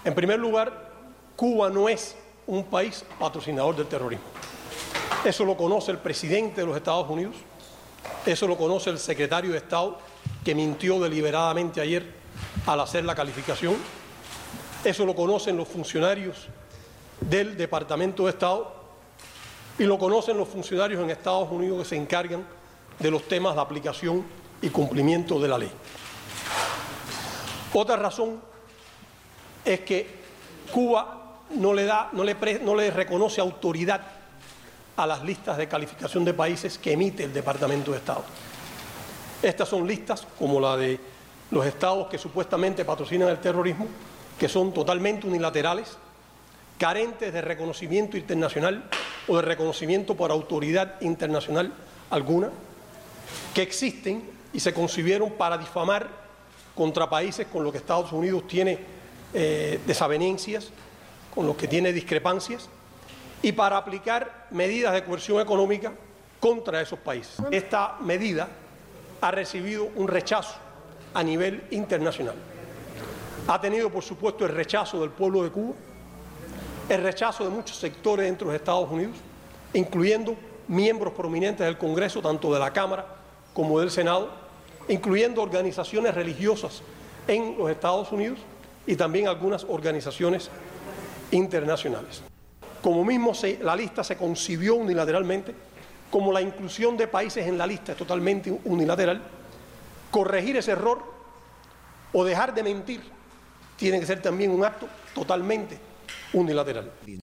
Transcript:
En primer lugar, Cuba no es un país patrocinador del terrorismo. Eso lo conoce el presidente de los Estados Unidos, eso lo conoce el secretario de Estado, que mintió deliberadamente ayer al hacer la calificación, eso lo conocen los funcionarios del Departamento de Estado y lo conocen los funcionarios en Estados Unidos que se encargan de los temas de aplicación y cumplimiento de la ley. Otra razón es que Cuba no le reconoce autoridad a las listas de calificación de países que emite el Departamento de Estado. Estas son listas como la de los estados que supuestamente patrocinan el terrorismo, que son totalmente unilaterales, carentes de reconocimiento internacional o de reconocimiento por autoridad internacional alguna, que existen y se concibieron para difamar contra países con los que Estados Unidos tiene desavenencias, con los que tiene discrepancias, y para aplicar medidas de coerción económica contra esos países. Esta medida ha recibido un rechazo a nivel internacional. Ha tenido, por supuesto, el rechazo del pueblo de Cuba, el rechazo de muchos sectores dentro de los Estados Unidos, incluyendo miembros prominentes del Congreso, tanto de la Cámara como del Senado, incluyendo organizaciones religiosas en los Estados Unidos y también algunas organizaciones internacionales. Como mismo la lista se concibió unilateralmente, como la inclusión de países en la lista es totalmente unilateral, corregir ese error o dejar de mentir tiene que ser también un acto totalmente unilateral.